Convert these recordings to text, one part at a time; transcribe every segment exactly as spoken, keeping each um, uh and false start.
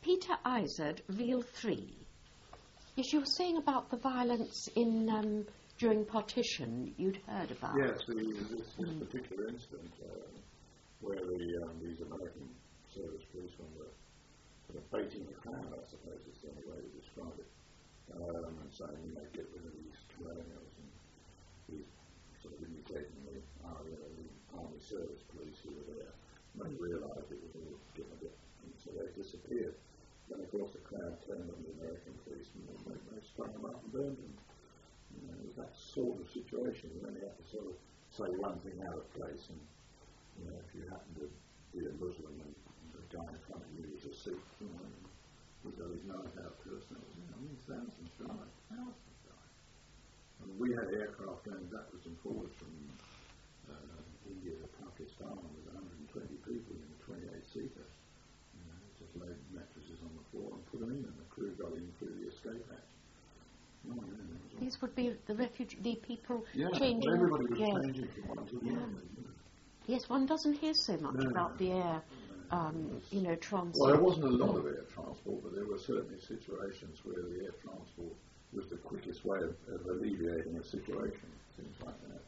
Peter Izard, Reel three. Yes, you were saying about the violence in um, during partition you'd heard about. Yes, the, this, this mm. particular incident uh, where the, um, these American service policemen were sort of baiting the crowd, I suppose is the only way to describe it, um, and saying, you know, get rid of these colonials, and he's sort of indicating the, uh, you know, the army service police who were there. And they realised it was all getting a bit, and so they disappeared. Then, of course, the crowd turned on the American policemen and they, they strung them up and burned them. You know, it was that sort of situation. You only have to sort of say one thing out of place, and you know, if you happen to be a Muslim and the guy in front of you is a Sikh, you know, with those knife out personals, you know, I mean, thousands died, thousands died. I mean, we had aircraft going backwards and forwards from uh, India to Pakistan with one hundred twenty people in a twenty-eight seater. You know, just laid mattresses on the floor and put them in, and the crew got in through the escape hatch. Oh, yeah, these would be the refugee, the people yeah, changing. Well, everybody was yes. changing from one to the yeah. other. You know. Yes, one doesn't hear so much no, about the air, um, you know, transport. Well, there wasn't a lot of air transport, but there were certainly situations where the air transport was the quickest way of, of alleviating a situation, things like that.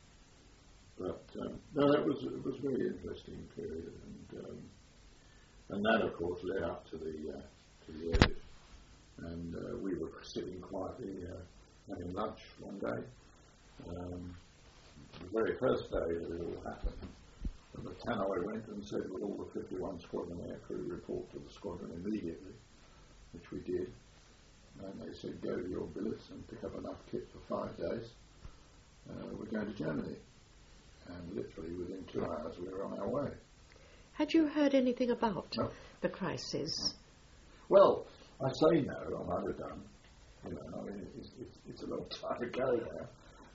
But um, no, that was it was a very interesting period, and um, and that, of course, led up to the uh, to the airlift. And uh, we were sitting quietly uh, having lunch one day. Um, the very first day that it all happened, the tannoy went and said, "Will all the fifty-one Squadron aircrew report to the squadron immediately?" Which we did. And they said, "Go to your billets and pick up enough kit for five days. Uh, we're going to Germany." And literally within two hours we were on our way. Had you heard anything about no. the crisis? Well, I say no, I might have done. You know, I mean, it's, it's, it's a long time ago now.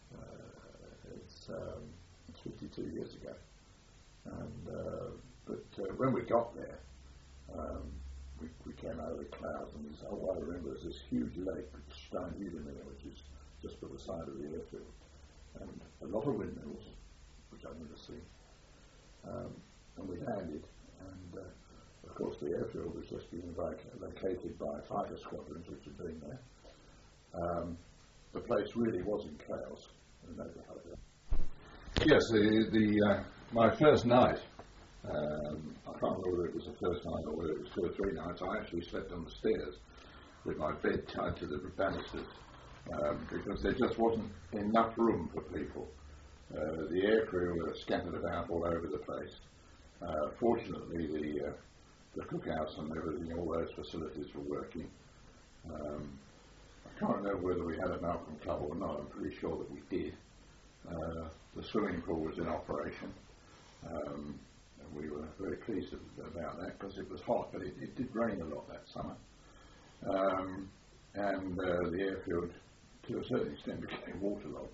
Uh, it's, um, it's fifty-two years ago. And, uh, but uh, when we got there, um, we, we came out of the clouds, and this, all I remember is this huge lake, Steinhudemeer, which is just by the side of the airfield, and a lot of windmills, which I've never seen. Um, and we landed, and uh, of course the airfield was just being located by fighter squadrons which had been there. Um, the place really was in chaos. Yes, the, the uh, my first night, um, I can't remember whether it was the first night or whether it was two or three nights, I actually slept on the stairs with my bed tied to the banisters um, because there just wasn't enough room for people. Uh, the aircrew were scattered about all over the place. Uh, fortunately, the uh, the cookhouse and everything, all those facilities were working. Um, I can't remember whether we had a Malcolm Club or not. I'm pretty sure that we did. Uh, the swimming pool was in operation. Um, and we were very pleased about that because it was hot, but it, it did rain a lot that summer. Um, and uh, the airfield, to a certain extent, became waterlogged.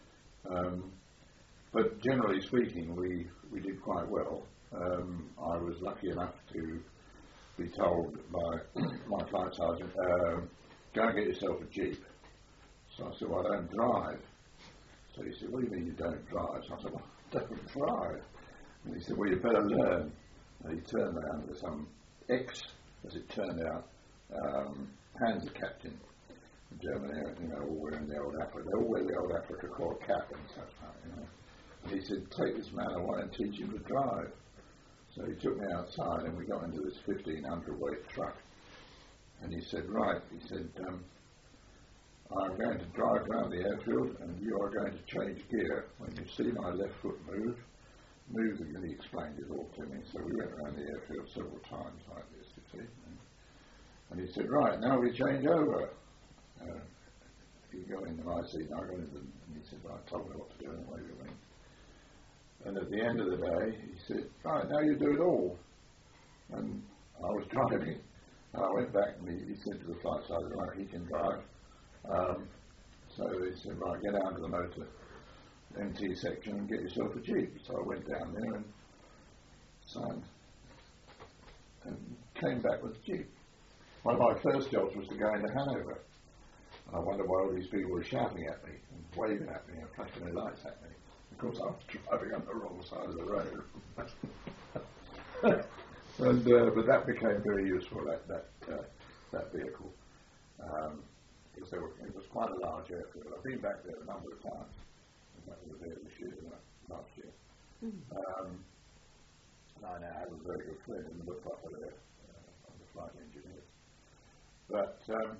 Um, But generally speaking, we, we did quite well. Um, I was lucky enough to be told by my flight sergeant, uh, go and get yourself a Jeep. So I said, well, I don't drive. So he said, what do you mean you don't drive? So I said, well, I don't drive. And he said, well, you better learn. And he turned around with some ex, as it turned out, um, Panzer captain in Germany, you know, all wearing the old Africa, they all wear the old Africa Corps cap and such like, you know. He said, take this man away and teach him to drive. So he took me outside and we got into this fifteen hundred weight truck. And he said, right, he said, um, I'm going to drive around the airfield and you are going to change gear. When you see my left foot move, move, and he explained it all to me. So we went around the airfield several times like this, you see. And he said, right, now we change over. Uh, you go into my seat and I go into, and he said, well, I told me what to do and away we went. And at the end of the day, he said, right, now you do it all. And I was driving, and I went back, and he, he said to the flight sergeant, right, he can drive. Um, so he said, right, get down to the motor M T section and get yourself a Jeep. So I went down there and signed, and came back with a Jeep. One of my first jobs was to go into Hanover. And I wondered why all these people were shouting at me, and waving at me, and flashing their lights at me. Of course, I was driving on the wrong side of the road. And, uh, but that became very useful, that, that, uh, that vehicle. Um, because there were, it was quite a large airfield. I've been back there a number of times. That was there this year, last year. Mm. Um, and I now have a very good friend in the Luftwaffe there, uh, on the flight engineer. But um,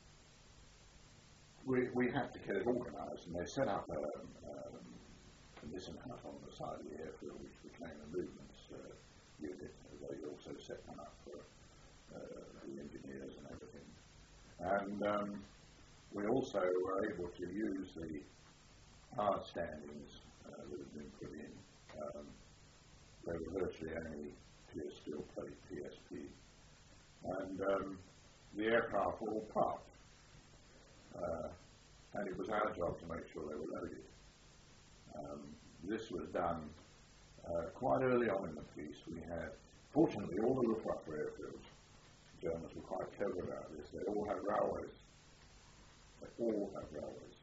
we, we had to get it organised, and they set up a, um, a missing hut on the side of the airfield, which became a movements uh, unit. They also set one up for uh, the engineers and everything. And um, we also were able to use the hard standings uh, that had been put in. Um, they were virtually only clear steel plate P S P. And um, the aircraft were all parked. Uh, and it was our job to make sure they were loaded. Um, this was done uh, quite early on in the piece. We had, fortunately, all the Luftwaffe airfields, the Germans were quite clever about this. They all have railways. They all have railways.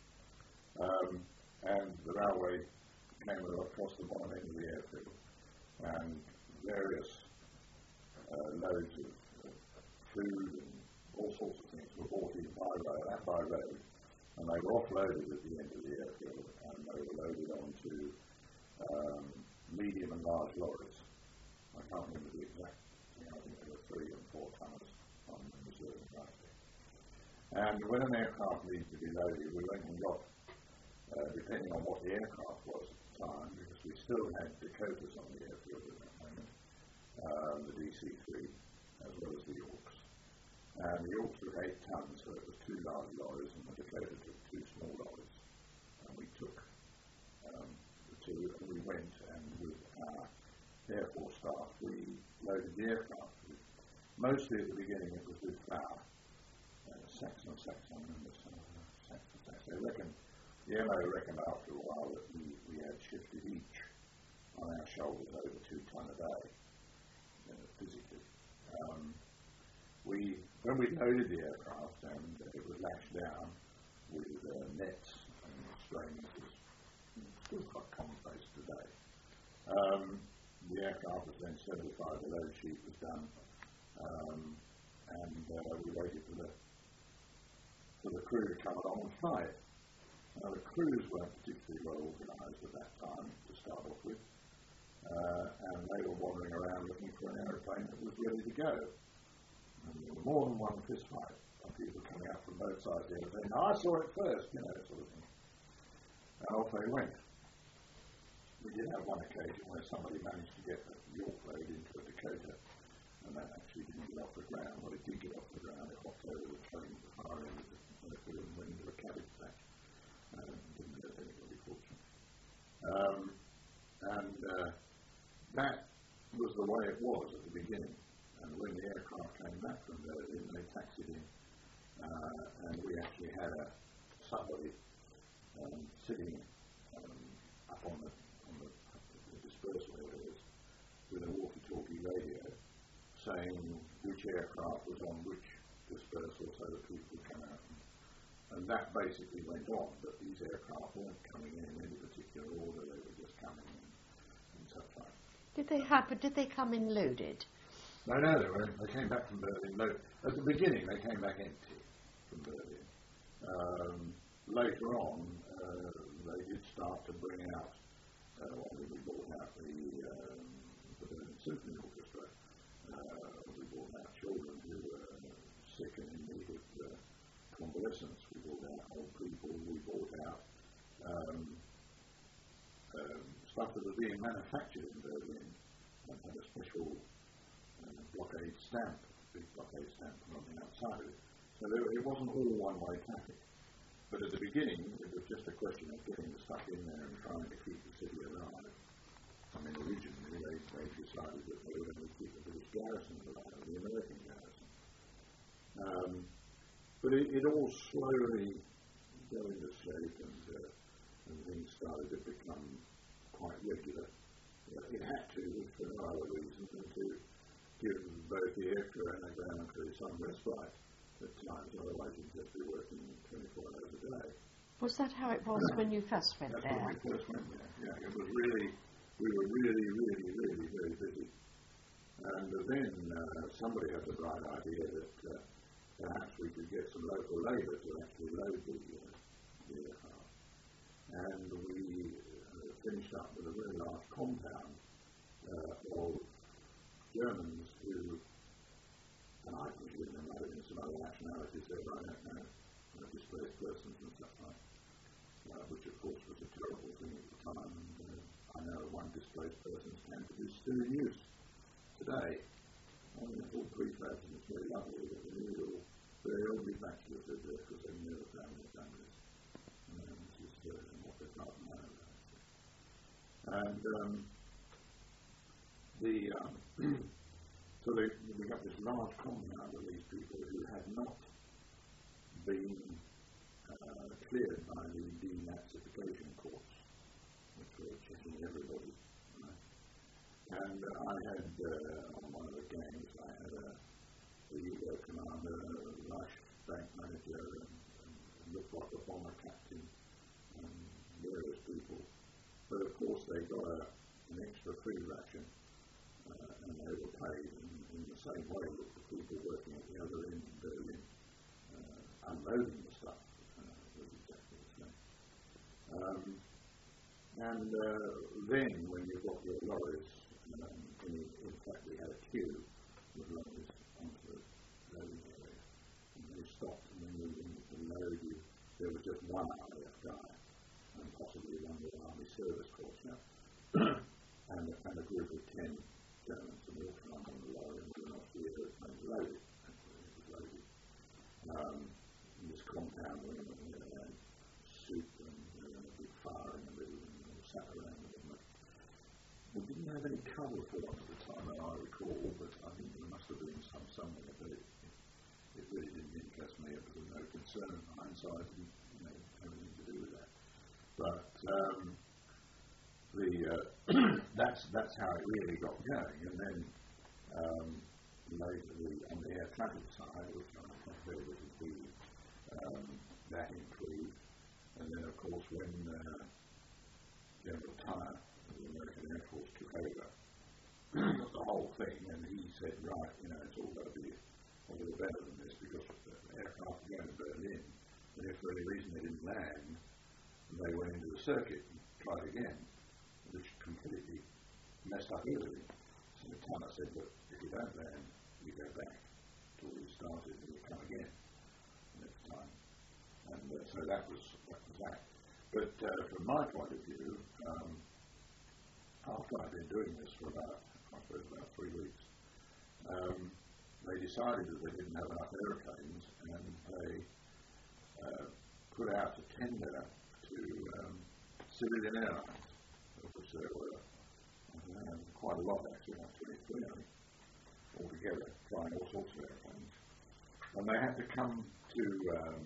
Um, and the railway came across the bottom end of the airfield, and various uh, loads of, of food and all sorts of things were brought in by road, and by road, and they were offloaded at the end of the airfield, and they were loaded onto um, medium and large lorries. I can't remember the exact, you know, I think there were three and four tons on the reserve rightly. And when an aircraft needs to be loaded, we went and got, uh, depending on what the aircraft was at the time, because we still had Dakotas on the airfield at that moment, um, the D C three, as well as the Yorks. And the Yorks took eight tons, so it was two large lorries, and the Dakota took two small lorries. And we took um, the two, and we went, and with our Air Force staff, we loaded the aircraft. Mostly at the beginning it was with flour. Uh, Saxon, Saxon, and Saxon, Saxon. They reckon, the M O reckoned after a while that we, we had shifted each on our shoulders over two ton a day, uh, physically. Um, we, when we loaded the aircraft and uh, it was lashed down with uh, nets and strings, it's still quite commonplace today. Um, the aircraft was then certified, the load sheet was done, um, and uh, we waited for the for the crew to come along and fly it. Now the crews weren't particularly well organised at that time to start off with, uh, and they were wandering around looking for an aeroplane that was ready to go. And there were more than one fist fight of people coming out from both sides of the airplane. I saw it first, you know, sort of thing. And off they went. We did have one occasion where somebody managed to get a York load into a Dakota, and that actually didn't get off the ground. Well, it did get off the ground. It hopped over the train at the far end of the airfield and went into a cabbage patch. Uh, didn't hurt anybody, fortunately. Um, and uh, that was the way it was at the beginning. And when the aircraft came back from Berlin, they taxied in, uh, and we actually had a, somebody um, sitting um, up on the, on the, the dispersal areas with a walkie-talkie radio saying which aircraft was on which dispersal so that people could come out. And, and that basically went on, but these aircraft weren't coming in in any particular order, they were just coming in and such like. Did they happen, did they come in loaded? No, no, they, were, they came back from Berlin loaded. At the beginning, they came back empty from Berlin. Um, later on, uh, they did start to bring out, uh, when we brought out the, um, the Berlin Symphony Orchestra, uh, we brought out children who were sick and in need of uh, convalescence. We brought out old people. We brought out um, um, stuff that was being manufactured in Berlin and had a special uh, blockade stamp, big blockade stamp on the outside of it. So there, it wasn't all one-way traffic. But at the beginning, it was just a question of getting the stuff in there and trying to keep the city alive. I mean, originally, they, they decided that they were going to keep the British garrison alive, the American garrison. Um, but it, it all slowly got into shape, and, uh, and things started to become quite regular. Uh, it had to, for no other reason than to give both the air crew and the ground crew some respite at times, otherwise you'd just be working twenty-four hours a day. Was that how it was when you first went That's there? when we first went there, yeah. It was really, we were really, really, really, very busy. And uh, then uh, somebody had the bright idea that uh, perhaps we could get some local labour to actually load the, uh, the aircraft. And we uh, finished up with a very large compound uh, of Germans who, and I presume there might have been some other nationalities there, but I don't know, you know, displaced persons and stuff like that, uh, which of course was a terrible thing at the time. And, uh, I know one displaced person's camp is still in use today. I mean, it's all prefabs and it's very lovely, but the new, very elderly bachelors live there because they've never found their families. And this is uh, what they've got now. And um, the, um, so they, we got this large compound of these people who had not been uh, cleared by the denazification courts, which were checking everybody. Right? And uh, I had, uh, on one of the gangs, I had a, a U-boat commander, a Rush bank manager, and, and looked like a bomber captain, and various people. But of course they got a, an extra free ration, uh, and they were paid in, in the same way that the people working at the other end in Berlin, uh, unloading the stuff, uh, was exactly the same. Um, and uh, then when you got your lorries, Um, in, in fact, we had a queue with lorries onto the loading area, and they stopped and then moved in to load you. There was just one R A F guy, and possibly one with Army Service Corps chap, and, and a group of ten Germans, and we all climbed on the lorry and went off the aeroplane and loaded. Actually, it was loaded. Um, in this compound, we had soup and uh, a big fire in the middle, and we all sat around with it. We didn't have any cover for them at the time, that I recall, but I think there must have been some somewhere, but it, it, it really didn't interest me. It was of no concern. Hindsight didn't, you know, have anything to do with that. But um, the uh, that's that's how it really got going. And then um, later, the, on the air traffic side, which I compared with the um, that improved. And then, of course, when uh, General Tunner, the American Air Force, took over the whole thing, and he said, right, you know, it's all got to be a little better than this because the aircraft were going to Berlin, and if for any reason they didn't land, they went into the circuit and tried again, which completely messed up everything. So Tunner said, look, if you don't land, you go back to where you started and you come again next time. And uh, so that was, that was that. But uh, from my point of view, um, after I'd been doing this for about, I suppose, about three weeks, um, they decided that they didn't have enough aeroplanes, and they uh, put out a tender to um, civilian airlines, of which there were uh, quite a lot, actually, about twenty-three I think, altogether, flying all sorts of airplanes. And they had to come to um,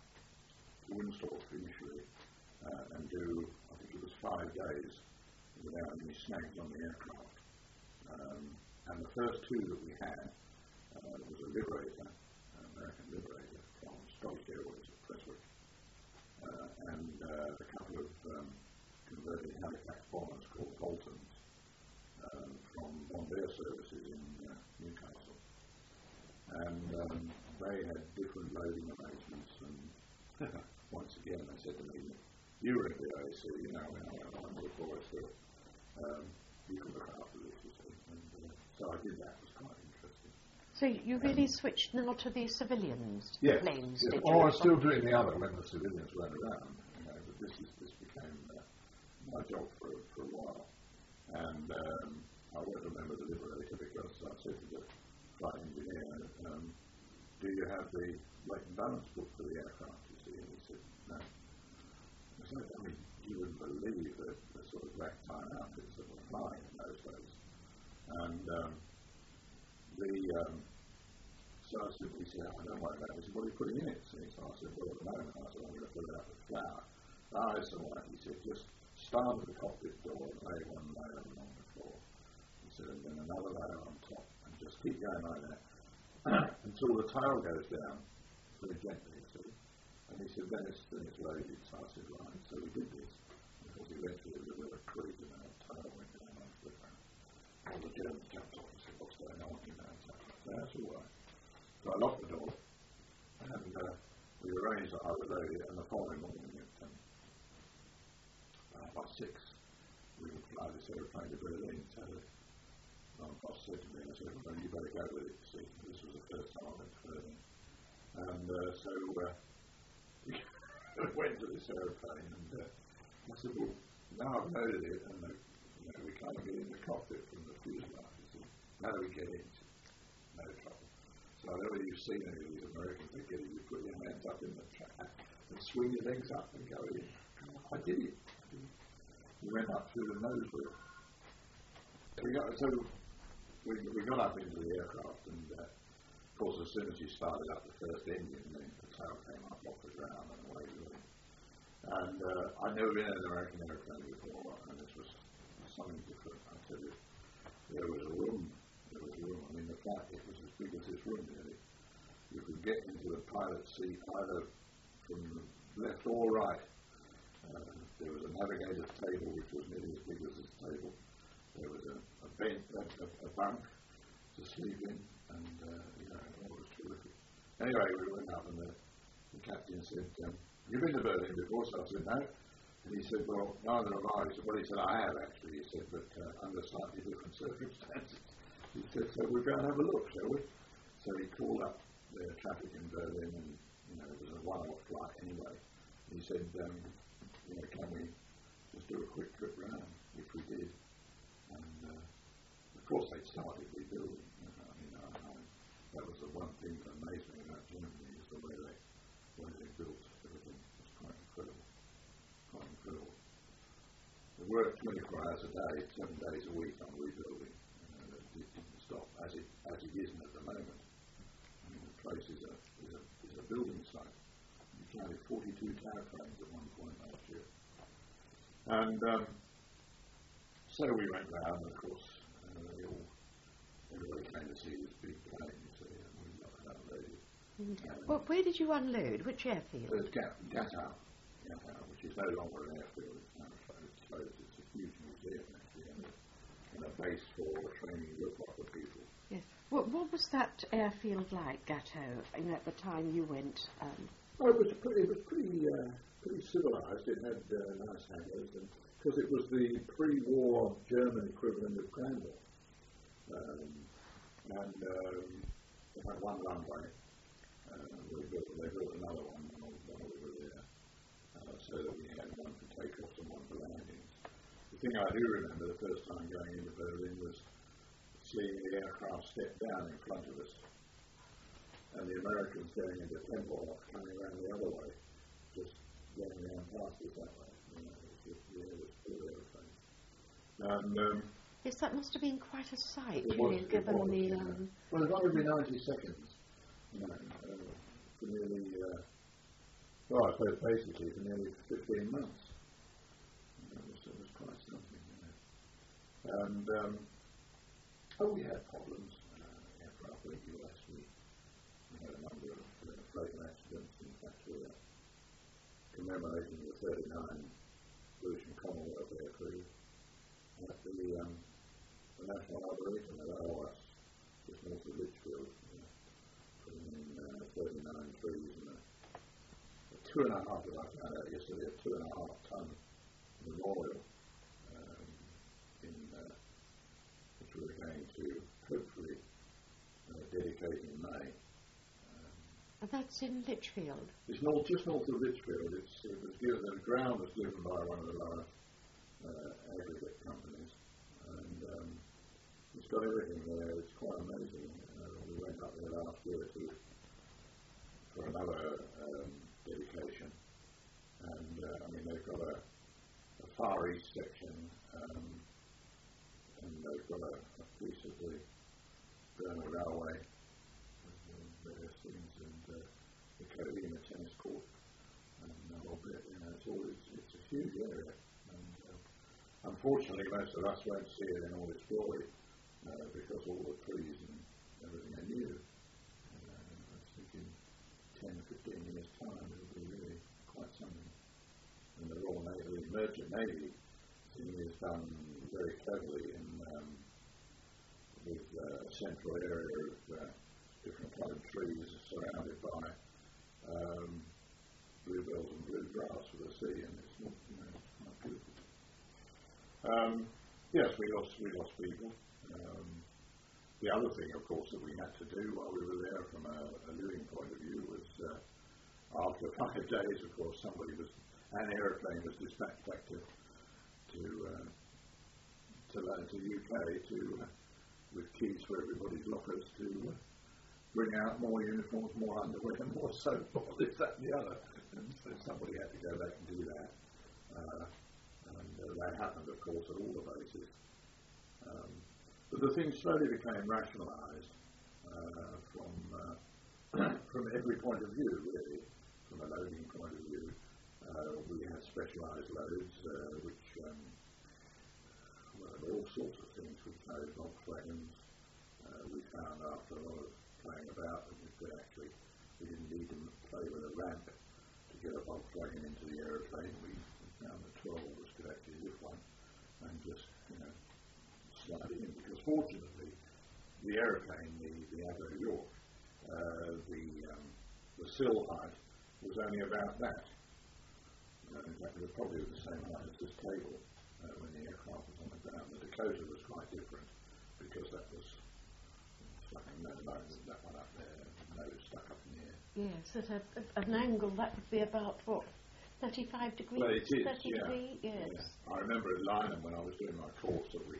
Wunstorf initially uh, and do, I think it was five days without any snags on the aircraft. Um, and the first two that we had uh, was a Liberator, an American Liberator from Scottish Airways at Prestwick, uh, and uh, a couple of um, converted Halifax bombers called Boltons um, from Bombardier services in uh, Newcastle. And um, they had different loading arrangements, and once again they said to me, you were at the A A C, you know, I'm the forest still. Um, you can look after this, you see. And, uh, so I did that. It was quite interesting. So you really um, switched now to the civilians yes, planes, yes. did Oh, you? I was still doing the other when the civilians weren't around, you know, but this, is, this became uh, my job for, for a while. And um, I always remember the Liberator because I said to the flight engineer, um, do you have the weight and balance book for the aircraft, you see? And he said, no. I said, I mean, you wouldn't believe the, the sort of ragtime outfits that were flying in those days. And um, the, um, so I said, he said, I don't worry about it. He said, what are you putting in it? So I said, well, at the moment, I said, I'm going to put it out with flour. Ah, it's all right. He said, just start at the cockpit door and lay one layer along the floor. He said, and then another layer on top, and just keep going like that until the tail goes down very gently, you see. And he said, then it's, then it's loaded. So I said, right. So we did this. Because eventually there was a crease and our tail went down onto the ground. All the Germans jumped off and said, what's going on, you know. So, so that's all right. So I locked the door, and uh, we arranged that I would load it, and the following morning at um, uh, about six, we would fly this aeroplane to Berlin. So my boss said to me, I said, well, you better go with it. See, this was the first time I went to Berlin. And uh, so uh, we went to this aeroplane, and uh, I said, well, now I've loaded it, and uh, you know, we can't get in the cockpit from the fuselage. So how do we get in? No trouble. So I know you've seen any of these Americans, they get in, you put your hands up in the track and swing your legs up and go in. I did it. We went up through the nose wheel. We got, so we, we got up into the aircraft, and uh, of course, as soon as you started up the first engine, then the tail came up off the ground and away we went. And uh, I'd never been in an American airplane before, and this was something different. I tell you, there was a room. There was a room. I mean, the flight it was as big as this room, really. You could get into the pilot seat either from left or right. Uh, there was a navigator's table, which was nearly as big as this table. There was a, a, bench, a, a, a bunk to sleep in, and uh, you know, it was terrific. Anyway, we went up, and the, the captain said, um, "You've been to Berlin before?" So I said, "No." And he said, "Well, neither have I." He said, "Well," he said, "I have actually." He said, "But uh, under slightly different circumstances." He said, "So we'll go and have a look, shall we?" So he called up the traffic in Berlin, and you know, it was a one-off flight anyway. And he said, um, "You know, can we just do a quick trip round?" Which we did. And uh, of course, they started rebuilding. You know, I mean, I, I, that was the one thing that amazed me about Germany is the way they, way they built everything. It was quite incredible. Quite incredible. They worked twenty-four hours a day, seven days a week on rebuilding. Uh, it didn't stop, as it as it isn't at the moment. I mean, the place is a is a, is a building site. We counted forty-two tower cranes at one point last year. And um, so we went round, and of course, uh, they all, everybody came to see this big plane, you see, and we got it unloaded. Mm. Um, well, where did you unload? Which airfield? There's Gatow, Gatow, which is no longer an airfield, it's now closed. It's a huge museum, actually, and a, and a base for training Luftwaffe people. Yes. What, what was that airfield like, Gatow, I mean, at the time you went? Um, oh, it was pretty, it was pretty, uh, pretty civilised. It had uh, nice hangars, and because it was the pre-war German equivalent of Cranwell. Um, and um, they had one runway. Uh, we built, they built another one while we were there, uh, so that we had one for takeoffs and one for landings. The thing I do remember the first time going into Berlin was seeing the aircraft step down in front of us, and the Americans going into Tempelhof coming around the other way, just going around past us that way. You know, it was just, yeah, it was full airplane. And um, yes, that must have been quite a sight, it really, was, given it was, the. Yeah. Um, well, it was every ninety seconds. You know, uh, for nearly, uh, well, I suppose basically for nearly fifteen months. You know, it, was, it was quite something, you know. And, um, oh, we had problems. Uh, aircraft went U S. We, we had a number of uh, fatal accidents. In fact, we were commemorating the thirty-nine British and Commonwealth air crew at the, um, the National Arboretum at O S, just north of Lichfield. In uh, thirty-nine trees and a, a two and a half, as I found out yesterday, a two and a half ton memorial um, in, uh, which we're going to hopefully uh, dedicate in May. Um, and that's in Lichfield? It's north, just north of Lichfield. It's, it was given, the ground was given by one of the large uh, aggregate companies, and um, it's got everything there. It's quite amazing. Uh, we went up there last year to for another um, dedication, and uh, I mean they've got a, a Far East section, um, and they've got a, a piece of the Bernal Railway with um, various things, and uh, the Codeine, the tennis court, and a whole bit. You know, it's all it's, it's a huge area, and uh, unfortunately most of us won't see it in all its glory uh, because all the trees and everything are new. Uh, I was thinking ten, fifteen years' time, it will be really quite something. And the Royal Navy, the Merchant Navy, is done very cleverly in um, with uh, a central area of uh, different coloured trees surrounded by um, bluebells and bluegrass with the sea, and it's, you know, it's quite beautiful. Um, yes, we lost we lost people. Um, the other thing, of course, that we had to do while we were there, from a, a living point of view, was uh, after five days, of course, somebody was an aeroplane was dispatched back to to uh, to, uh, to U K to uh, with keys for everybody's lockers to uh, bring out more uniforms, more underwear, more soap, all this, that, and the other. And so somebody had to go back and do that. Uh, and uh, that happened, of course, at all the bases. Um, but the thing slowly became rationalised uh, from uh, from every point of view, really. From a loading point of view, uh, we had specialised loads, uh, which um, well, all sorts of things. We carried Volkswagens. Uh, we found after a lot of playing about that we could actually, we didn't need to play with a ramp to get a Volkswagen into the aeroplane. We, we found that twelve of us could actually lift one and just, you know, slide it in. Because fortunately, the aeroplane, the, the Avro York, uh, the, um, the sill height was only about that. Uh, in fact, it was probably the same height as this table uh, when the aircraft was on the ground. The Dakota was quite different because that was stuck in that, that one up there, nose stuck up in the air. Yes, at, a, at an angle that would be about, what, thirty-five degrees? Well, it is, thirty-three, yeah. yes. Yeah. I remember at Lynham when I was doing my course that we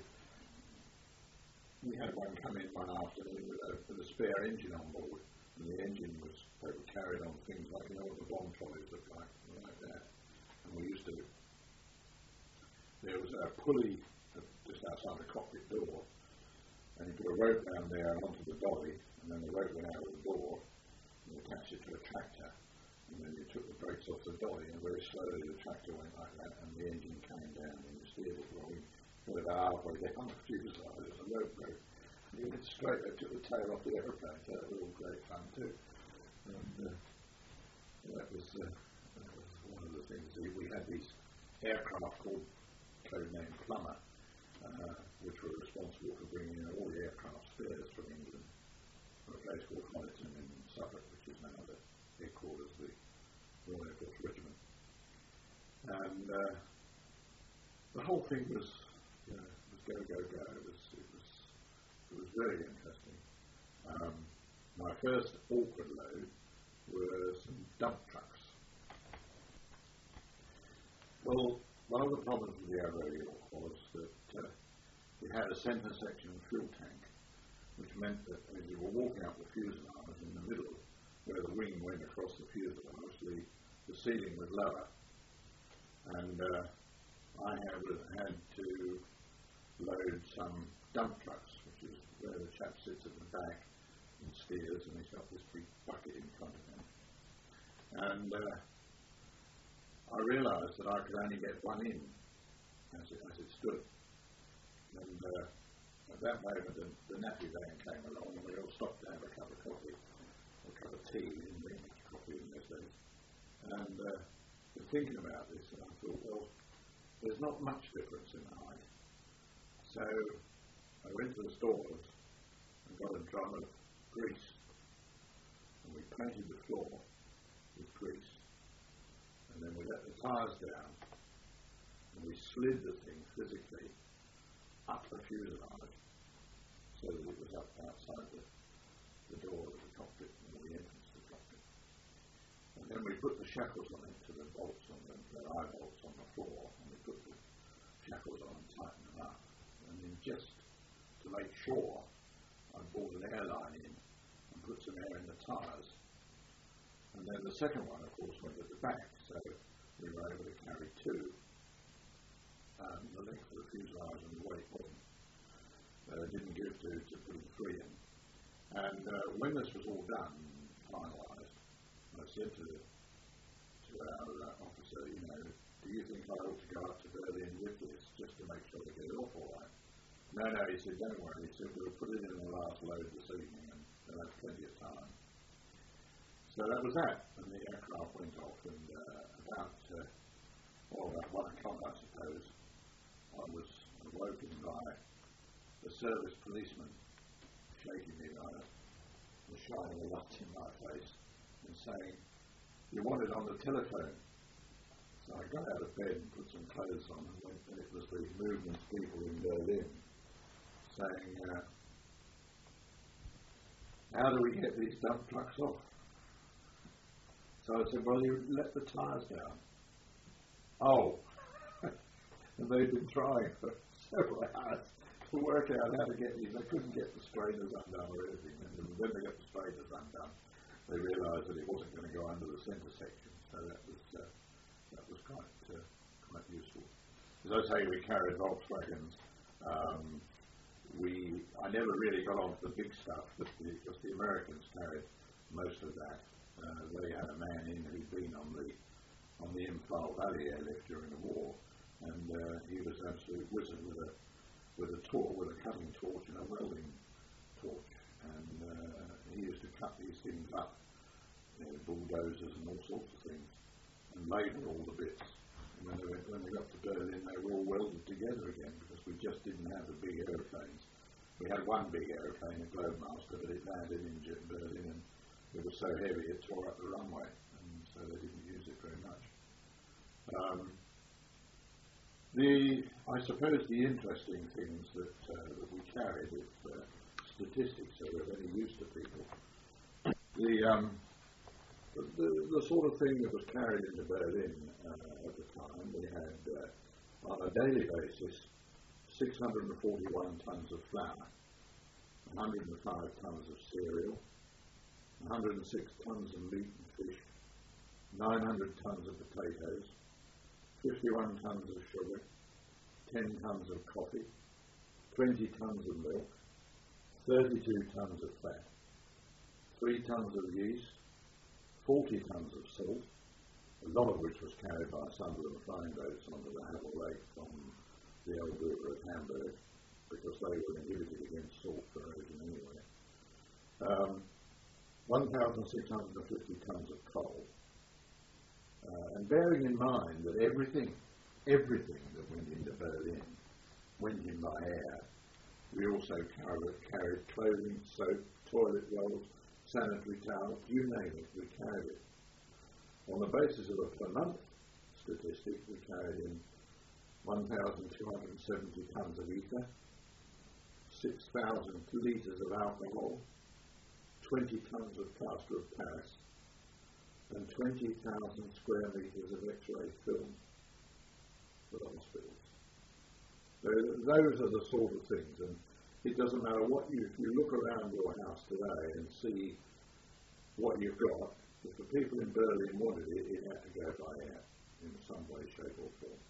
we had one come in one afternoon with a, with a spare engine on board, and the engine was, they were carried on things like, you know what the bomb trolleys look like, like that. And we used to, there was a pulley just outside the cockpit door, and you put a rope down there onto the dolly, and then the rope went out of the door, and you attached it to a tractor, and then you took the brakes off the dolly, and very slowly the tractor went like that, and the engine came down, and you steered it rolling, put it halfway down the fuselage, as a rope broke. You went straight, they took the tail off the aeroplane, so that was all great fun too. And uh, that, was, uh, that was one of the things. We, we had these aircraft called, codenamed Plumber, uh, which were responsible for bringing in all the aircraft spares from England, from a place called Honiton in Suffolk, which is now the headquarters of the Royal Air Force Regiment. And uh, the whole thing was, you know, was go, go, go. It was, it was, it was very interesting. Um, my first awkward load were some dump trucks. Well, one of the problems with the Avro York was that uh, it had a centre section fuel tank, which meant that as you were walking up the fuselage in the middle, where the wing went across the fuselage, the, the ceiling was lower. And uh, I had, had to load some dump trucks, which is where the chap sits at the back and steers, and he's got this big bucket in front of him. And uh, I realised that I could only get one in as it, as it stood. And uh, at that moment, the, the nappy van came along, and we all stopped to have a cup of coffee, or a cup of tea. We didn't drink much coffee in those days. And uh, thinking about this, and I thought, well, there's not much difference in the height. So I went to the stores and got a drum of grease, and we painted the floor with grease, and then we let the tyres down, and we slid the thing physically up the fuselage so that it was up outside the, the door of the cockpit, or the entrance to the cockpit. And then we put the shackles on it, to the bolts on the, the eye bolts on the floor, and we put the shackles on and tightened them up. And then just to make sure, I brought an airline in and put some air in the tyres. And then the second one, of course, went at the back, so we were able to carry two. Um, the length of the fuselage and the weight wasn't, uh, didn't give to, to put three in. And uh, when this was all done, finalised, I said to, to our uh, officer, you know, do you think I ought to go up to Berlin with this just to make sure we get it off all right? No, no, he said, don't worry. He said, we'll put it in the last load this evening, and we'll have plenty of time. So that was that, and the aircraft went off, and uh, about, uh, well, about one o'clock, I suppose, I was awoken by the service policeman taking me by and shining a light in my face and saying, "You want it on the telephone." So I got out of bed and put some clothes on and went, and it was the movement people in Berlin saying, uh, "How do we get these dump trucks off?" So I said, "Well, you let the tyres down." Oh, and they've been trying for several hours to work out how to get these. They couldn't get the strainers undone or anything. And when they got the strainers undone, they realised that it wasn't going to go under the centre section. So that was uh, that was quite uh, quite useful. As I say, we carried Volkswagens. Um, we I never really got onto the big stuff, but the, because the Americans carried most of that. Uh, they had a man in who'd been on the on the Imphal Valley airlift during the war, and uh, he was an absolute wizard with a with a torch, with a cutting torch and a welding torch, and uh, he used to cut these things up, you know, bulldozers and all sorts of things, and label all the bits. And when they, went, when they got to Berlin, they were all welded together again because we just didn't have the big aeroplanes. We had one big aeroplane, a Globemaster, but it landed in Berlin and it was so heavy it tore up the runway, and so they didn't use it very much. Um, the, I suppose the interesting things that, uh, that we carried, if uh, statistics are of any use to people, the, um, the, the, the sort of thing that was carried into Berlin uh, at the time, we had uh, on a daily basis six hundred forty-one tonnes of flour, one hundred five tonnes of cereal, one hundred six tonnes of meat and fish, nine hundred tonnes of potatoes, fifty-one tonnes of sugar, ten tonnes of coffee, twenty tonnes of milk, thirty-two tonnes of fat, three tonnes of yeast, forty tonnes of salt, a lot of which was carried by Sunderland flying boats onto the Havel Lake from the Elbe River at Hamburg, because they were inhibited against salt corrosion anyway. Um, one thousand six hundred fifty tonnes of coal. Uh, and bearing in mind that everything, everything that went into Berlin went in by air, we also carried, carried clothing, soap, toilet rolls, sanitary towels, you name it, we carried it. On the basis of a per month statistic, we carried in one thousand two hundred seventy tonnes of ether, six thousand litres of alcohol, twenty tonnes of plaster of Paris, and twenty thousand square metres of X-ray film for the hospitals. So those are the sort of things, and it doesn't matter what you, if you look around your house today and see what you've got, if the people in Berlin wanted it, it had to go by air in some way, shape or form.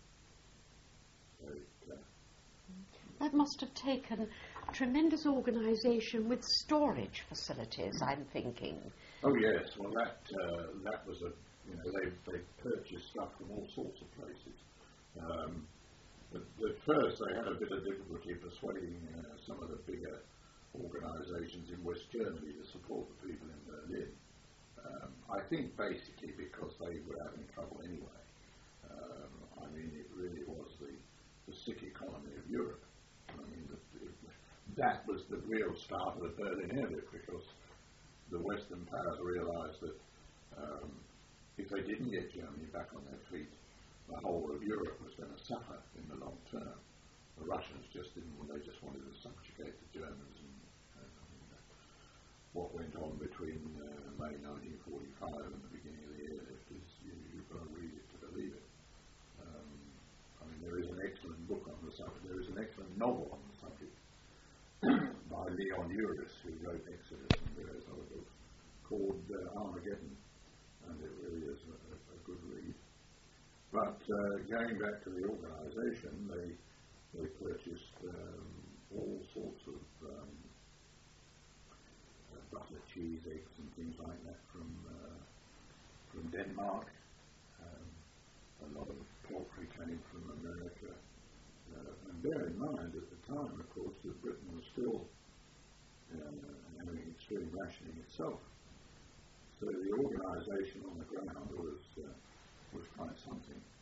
So it, uh, that must have taken tremendous organisation with storage facilities, I'm thinking. Oh yes, well that uh, that was a, you know, they, they purchased stuff from all sorts of places. Um, but at first they had a bit of difficulty persuading uh, some of the bigger organisations in West Germany to support the people in Berlin. Um, I think basically because they were having trouble anyway. Um, I mean, it really was the, the sick economy of Europe. I mean, the, it, that was the real start of the Berlin airlift, because the Western powers realised that um, if they didn't get Germany back on their feet, the whole of Europe was going to suffer in the long term. The Russians just didn't, they just wanted to subjugate the Germans. And, and I mean, what went on between uh, May nineteen forty-five and the beginning of the airlift is, you, you've got to read it to believe it. Um, I mean, there is an excellent book on the subject, there is an excellent novel on the subject by Leon Uris, who wrote Exodus and various other books, called uh, Armageddon, and it really is a, a, a good read. But uh, going back to the organisation, they they purchased um, all sorts of um, uh, butter, cheese, eggs, and things like that from uh, from Denmark. Um, a lot of poultry came from America. Uh, and bear in mind, at the time, of course, that Britain was still uh, having extreme rationing itself. So the organisation on the ground was uh, was quite something.